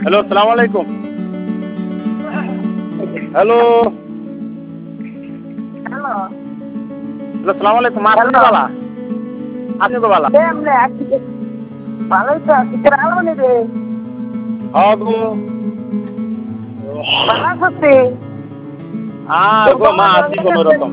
Hello, আসসালামু আলাইকুম। Hello, hello hello, আসসালামু আলাইকুম। আসনি হ্যালো বালা, আসনি তো বালা। কেমনে আজকে ভালোই তো আজকে আলো নি রে হগো, ভালো সত্যি আর গো মা আছি কোনো রকম।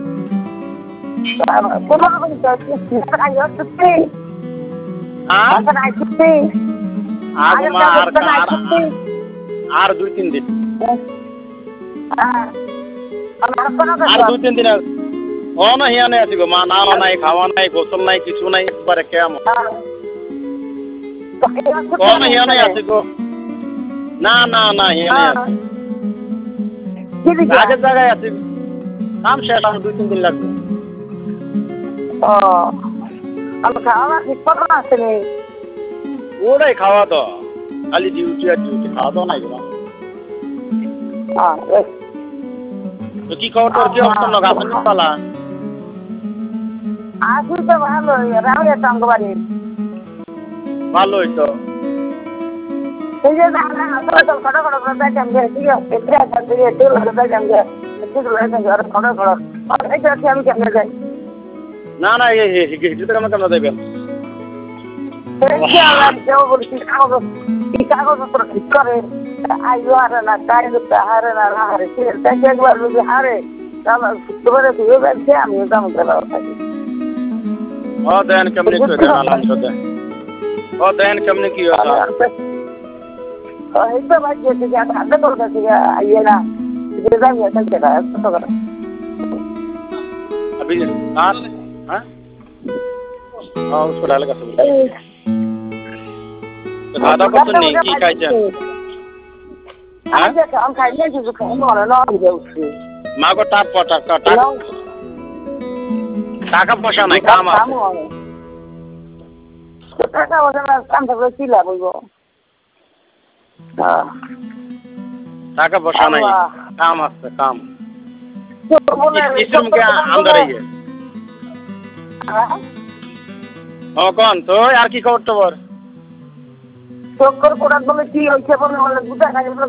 কোনো রকম সত্যি হ্যাঁ, বাসা নাই সত্যি আগো আগের মা কাজ আর নাই আর সত্যি আর 2-3 দিন। হ্যাঁ আর কোনো কাজ আর 2-3 দিন ও না হিয়ানে আছি গো মা, নাওয়া নাই, খাওয়া নাই, গোসল নাই, কিছু নাই, একবারে কেমন। ও না হিয়ানে আছি গো। না না না হিয়ানে আছি। আগের জায়গায় আছি। কাম শেষ, আর 2-3 দিন লাগবে। ও আমি খাওয়া ঠিক মতো আসেনি ওরাই খাওয়া দাওয়া, খালি ডিউটি আর ডিউটি, খাওয়া দাওয়া নাই গো মা। তো কি খবর তোর, কি অবস্থা নক আসনি বালা? আসি তো ভালোই রাহুলের সঙ্গ বাড়ি ভালোই তো। এই যে খড়ো খড়ো করে যাইতাম ঠিক আছে খড়ো খড়ো আমি কেমনে যাই না না হিজুতে কেমন কেমন দেবেন? কেউ বলছি কাগজপত্র ঠিক করে আইও হারে না কাইতে হারে না না হারে তাকে একবার যদি হারে তাহলে শুক্রবারে তুইও যাচ্ছে আমিও দাম থাকি ও দেন কেমনি তো দেন আলহামদুলিল্লাহ। ও দেন কেমনি কি হতা? এই তো ভাই যেতে যা হাতে তোর কাছে আইয়ে না যে যাই এটা কেনা কত করে अभी हाँ हाँ हाँ उसको डाल का सब तो दादा को तो नहीं की खाई जाए हाँ हम खाइए जो खाइए वाला ना हो जाए उससे माँ को टाप पटा टाका पोषा नहीं काम आते तो टाका वजन काम सब चिल्ला बोलो हाँ टाका पोषा नहीं काम आते काम इस रूम के अंदर ही है हाँ कौन तो यार की खबर तो बर चक्कर कोड़ा बोले की होइছে বলে বুঝা খাই